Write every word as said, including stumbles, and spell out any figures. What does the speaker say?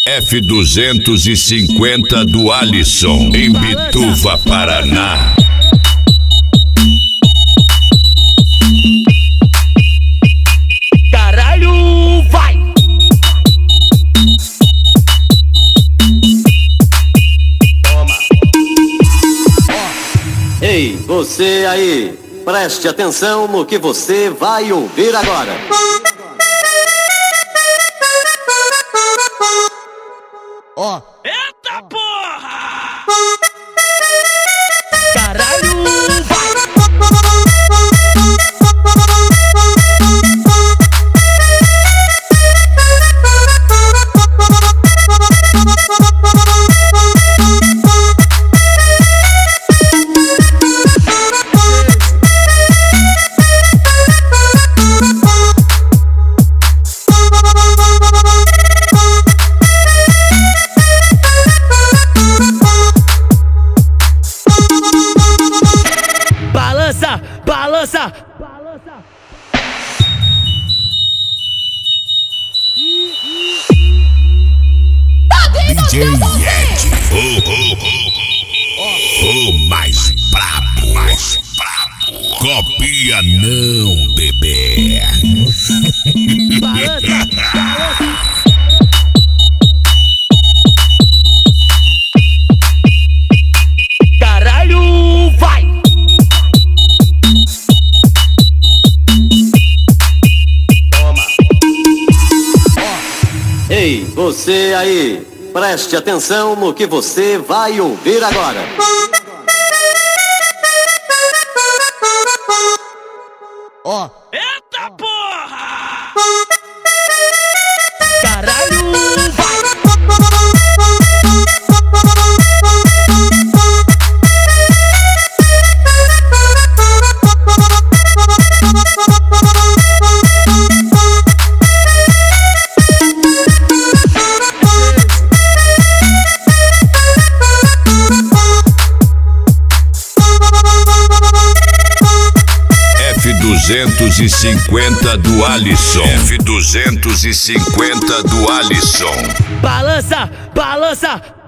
F duzentos e cinquenta do Alisson, em Bituva, Paraná. Caralho, vai! Toma. Ei, você aí, preste atenção no que você vai ouvir agora. Ó. Oh. Eita porra! Caralho, vai! Balança, balança, balança. D J Ed, o, o, o, o mais brabo, mais brabo. Copia não, bebê. Balança, balança. Caralho, vai! Toma. Ei, você aí, preste atenção no que você vai ouvir agora. Ó. Oh. Eita porra! Caralho, vai! F duzentos e cinquenta do Alisson, F duzentos e cinquenta do Alisson. Balança, balança.